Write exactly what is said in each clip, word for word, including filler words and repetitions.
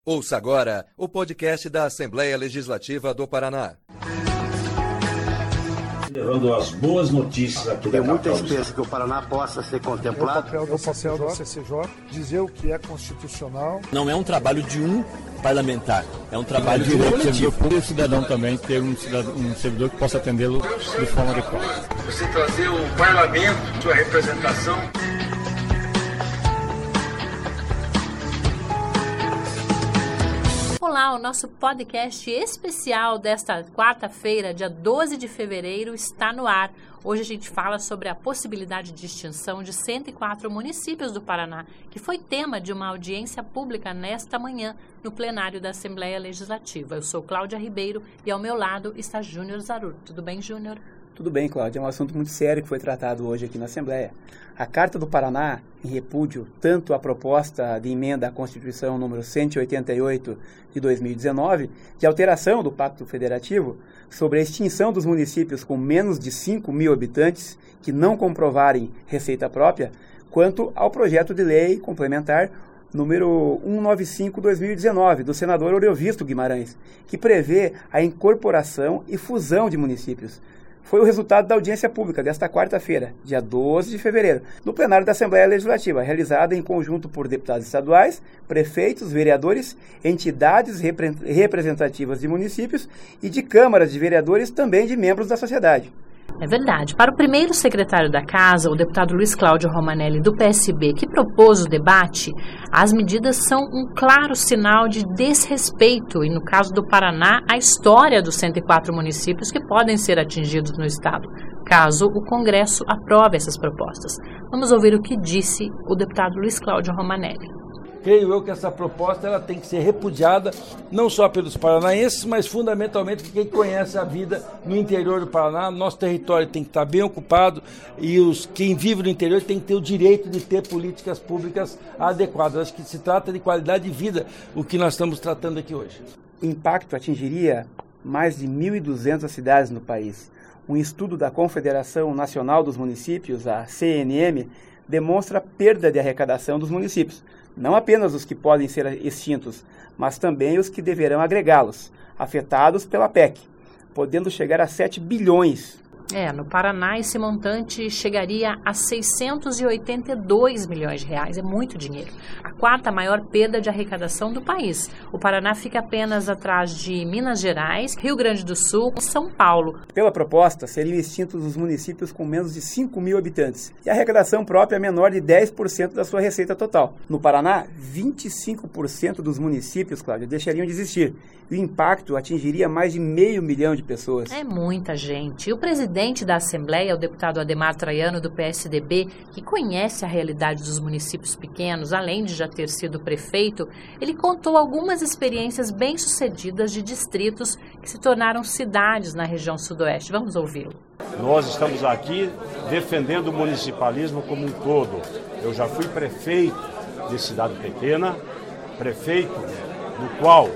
Ouça agora o podcast da Assembleia Legislativa do Paraná. Levando as boas notícias aqui da capital. Tem muita esperança que o Paraná possa ser contemplado. O papel do papel da C C J, dizer o que é constitucional. Não é um trabalho de um parlamentar, é um trabalho de um coletivo. E o cidadão também ter um, cidadão, um servidor que possa atendê-lo de forma adequada. Você trazer o parlamento, sua representação. Olá, o nosso podcast especial desta quarta-feira, dia doze de fevereiro, está no ar. Hoje a gente fala sobre a possibilidade de extinção de cento e quatro municípios do Paraná, que foi tema de uma audiência pública nesta manhã no plenário da Assembleia Legislativa. Eu sou Cláudia Ribeiro e ao meu lado está Júnior Zarur. Tudo bem, Júnior? Tudo bem, Cláudia. É um assunto muito sério que foi tratado hoje aqui na Assembleia. A Carta do Paraná, em repúdio tanto à proposta de emenda à Constituição número cento e oitenta e oito de dois mil e dezenove, de alteração do Pacto Federativo, sobre a extinção dos municípios com menos de cinco mil habitantes que não comprovarem receita própria, quanto ao projeto de lei complementar número cento e noventa e cinco de dois mil e dezenove, do senador Oriovisto Guimarães, que prevê a incorporação e fusão de municípios. Foi o resultado da audiência pública desta quarta-feira, dia doze de fevereiro, no plenário da Assembleia Legislativa, realizada em conjunto por deputados estaduais, prefeitos, vereadores, entidades repre- representativas de municípios e de câmaras de vereadores, também de membros da sociedade. É verdade. Para o primeiro secretário da Casa, o deputado Luiz Cláudio Romanelli, do P S B, que propôs o debate, as medidas são um claro sinal de desrespeito, e no caso do Paraná, a história dos cento e quatro municípios que podem ser atingidos no estado, caso o Congresso aprove essas propostas. Vamos ouvir o que disse o deputado Luiz Cláudio Romanelli. Creio eu que essa proposta ela tem que ser repudiada, não só pelos paranaenses, mas fundamentalmente por quem conhece a vida no interior do Paraná. Nosso território tem que estar bem ocupado e os, quem vive no interior tem que ter o direito de ter políticas públicas adequadas. Acho que se trata de qualidade de vida, o que nós estamos tratando aqui hoje. O impacto atingiria mais de mil e duzentas cidades no país. Um estudo da Confederação Nacional dos Municípios, a C N M, demonstra a perda de arrecadação dos municípios. Não apenas os que podem ser extintos, mas também os que deverão agregá-los, afetados pela P E C, podendo chegar a sete bilhões. É, no Paraná esse montante chegaria a seiscentos e oitenta e dois milhões de reais, é muito dinheiro. A quarta maior perda de arrecadação do país. O Paraná fica apenas atrás de Minas Gerais, Rio Grande do Sul e São Paulo. Pela proposta, seriam extintos os municípios com menos de cinco mil habitantes e a arrecadação própria é menor de dez por cento da sua receita total. No Paraná, vinte e cinco por cento dos municípios, Cláudia, deixariam de existir. E o impacto atingiria mais de meio milhão de pessoas. É muita gente. E o presidente da Assembleia, o deputado Ademar Traiano, do P S D B, que conhece a realidade dos municípios pequenos, além de já ter sido prefeito, ele contou algumas experiências bem-sucedidas de distritos que se tornaram cidades na região sudoeste. Vamos ouvi-lo. Nós estamos aqui defendendo o municipalismo como um todo. Eu já fui prefeito de cidade pequena, prefeito no qual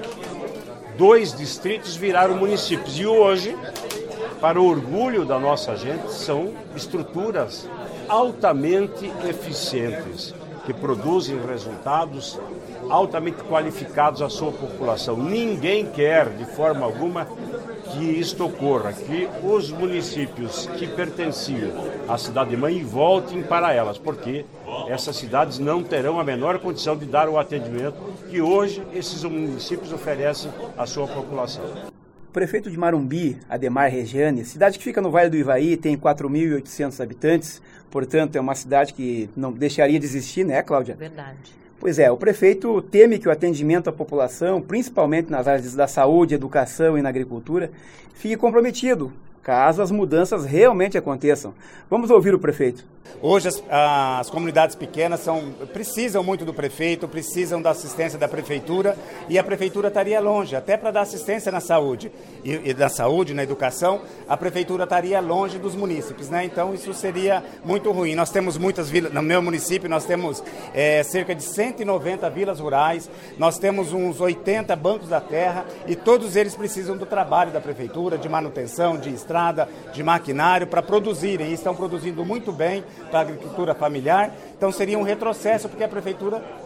dois distritos viraram municípios. E hoje, para o orgulho da nossa gente, são estruturas altamente eficientes, que produzem resultados altamente qualificados à sua população. Ninguém quer, de forma alguma, que isto ocorra, que os municípios que pertenciam à cidade-mãe voltem para elas, porque essas cidades não terão a menor condição de dar o atendimento que hoje esses municípios oferecem à sua população. O prefeito de Marumbi, Ademar Regiane, cidade que fica no Vale do Ivaí, tem quatro mil e oitocentos habitantes, portanto é uma cidade que não deixaria de existir, né, Cláudia? Verdade. Pois é, o prefeito teme que o atendimento à população, principalmente nas áreas da saúde, educação e na agricultura, fique comprometido, caso as mudanças realmente aconteçam. Vamos ouvir o prefeito. Hoje as, as comunidades pequenas são, precisam muito do prefeito, precisam da assistência da prefeitura e a prefeitura estaria longe, até para dar assistência na saúde. E, e na saúde, na educação, a prefeitura estaria longe dos munícipes, né? Então isso seria muito ruim. Nós temos muitas vilas, no meu município nós temos é, cerca de cento e noventa vilas rurais, nós temos uns oitenta bancos da terra e todos eles precisam do trabalho da prefeitura, de manutenção, de estrada, de maquinário para produzirem e estão produzindo muito bem para a agricultura familiar, então seria um retrocesso porque a prefeitura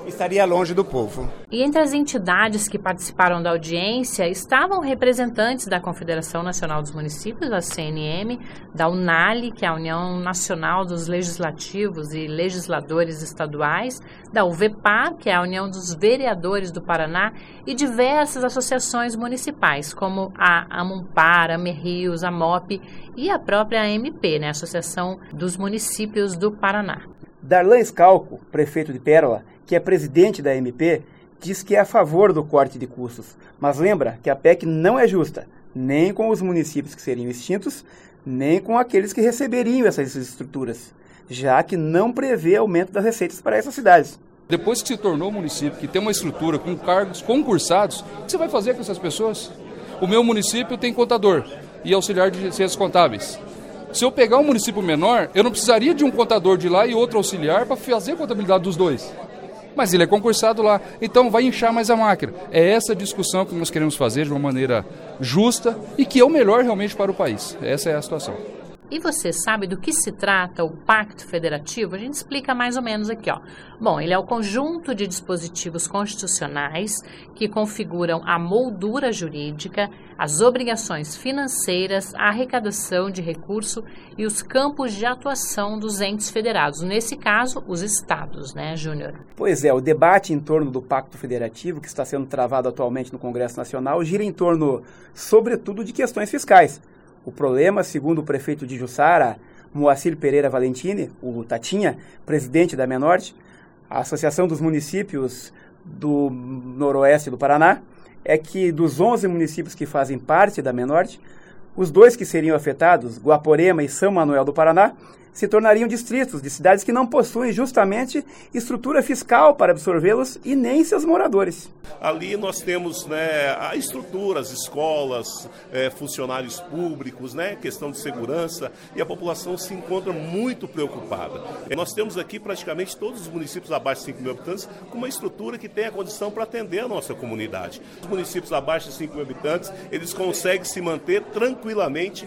estaria longe do povo. E entre as entidades que participaram da audiência estavam representantes da Confederação Nacional dos Municípios, a C N M, da UNALI, que é a União Nacional dos Legislativos e Legisladores Estaduais, da U V P A R, que é a União dos Vereadores do Paraná, e diversas associações municipais, como a Amumpar, a Merrios, a MOP e a própria A M P, né, Associação dos Municípios do Paraná. Darlan Scalco, prefeito de Pérola, que é presidente da A M P, diz que é a favor do corte de custos, mas lembra que a P E C não é justa, nem com os municípios que seriam extintos, nem com aqueles que receberiam essas estruturas, já que não prevê aumento das receitas para essas cidades. Depois que se tornou município, que tem uma estrutura com cargos concursados, o que você vai fazer com essas pessoas? O meu município tem contador e auxiliar de ciências contábeis. Se eu pegar um município menor, eu não precisaria de um contador de lá e outro auxiliar para fazer a contabilidade dos dois. Mas ele é concursado lá, então vai inchar mais a máquina. É essa discussão que nós queremos fazer de uma maneira justa e que é o melhor realmente para o país. Essa é a situação. E você sabe do que se trata o Pacto Federativo? A gente explica mais ou menos aqui, ó. Bom, ele é o conjunto de dispositivos constitucionais que configuram a moldura jurídica, as obrigações financeiras, a arrecadação de recurso e os campos de atuação dos entes federados. Nesse caso, os estados, né, Júnior? Pois é, o debate em torno do Pacto Federativo, que está sendo travado atualmente no Congresso Nacional, gira em torno, sobretudo, de questões fiscais. O problema, segundo o prefeito de Jussara, Moacir Pereira Valentini, o Tatinha, presidente da Menorte, a Associação dos Municípios do Noroeste do Paraná, é que dos onze municípios que fazem parte da Menorte, os dois que seriam afetados, Guaporema e São Manuel do Paraná, se tornariam distritos de cidades que não possuem justamente estrutura fiscal para absorvê-los e nem seus moradores. Ali nós temos, né, a estrutura, as escolas, é, funcionários públicos, né, questão de segurança, e a população se encontra muito preocupada. E nós temos aqui praticamente todos os municípios abaixo de cinco mil habitantes com uma estrutura que tem a condição para atender a nossa comunidade. Os municípios abaixo de cinco mil habitantes, eles conseguem se manter tranquilamente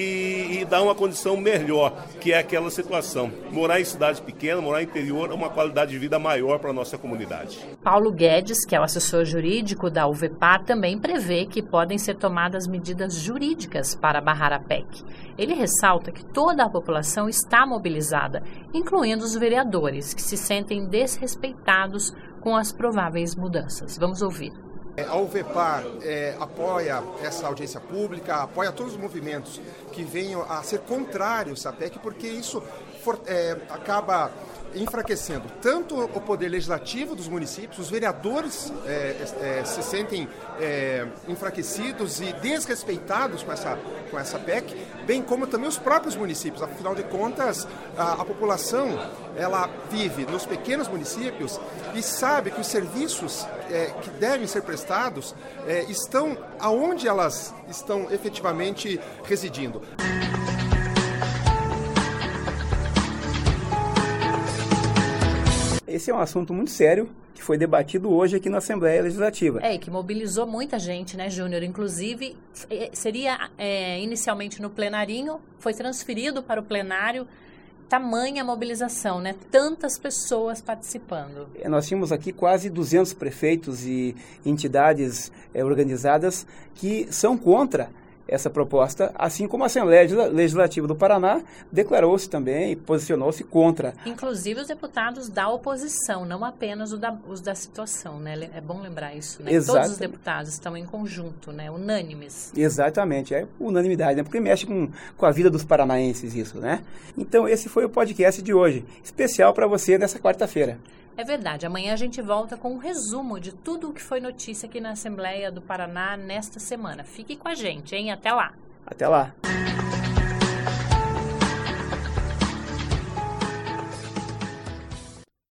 e, e dar uma condição melhor, que é aquela situação. Morar em cidade pequena, morar no interior é uma qualidade de vida maior para a nossa comunidade. Paulo Guedes, que é o assessor jurídico da U V P A R, também prevê que podem ser tomadas medidas jurídicas para barrar a P E C. Ele ressalta que toda a população está mobilizada, incluindo os vereadores, que se sentem desrespeitados com as prováveis mudanças. Vamos ouvir. A U V P A R é, apoia essa audiência pública, apoia todos os movimentos que venham a ser contrários à P E C, porque isso for, é, acaba enfraquecendo tanto o poder legislativo dos municípios, os vereadores é, é, se sentem é, enfraquecidos e desrespeitados com essa, com essa P E C, bem como também os próprios municípios. Afinal de contas, a, a população ela vive nos pequenos municípios e sabe que os serviços é, que devem ser prestados é, estão aonde elas estão efetivamente residindo. Esse é um assunto muito sério que foi debatido hoje aqui na Assembleia Legislativa. É, e que mobilizou muita gente, né, Júnior? Inclusive, seria é, inicialmente no plenarinho, foi transferido para o plenário. Tamanha mobilização, né? Tantas pessoas participando. Nós tínhamos aqui quase duzentos prefeitos e entidades é, organizadas que são contra essa proposta, assim como a Assembleia Legislativa do Paraná declarou-se também e posicionou-se contra. Inclusive os deputados da oposição, não apenas os da, os da situação, né? É bom lembrar isso, né? Exato. Todos os deputados estão em conjunto, né? Unânimes. Exatamente, é unanimidade, né? Porque mexe com, com a vida dos paranaenses isso, né? Então esse foi o podcast de hoje, especial para você nessa quarta-feira. É verdade, amanhã a gente volta com um resumo de tudo o que foi notícia aqui na Assembleia do Paraná nesta semana. Fique com a gente, hein? Até lá! Até lá!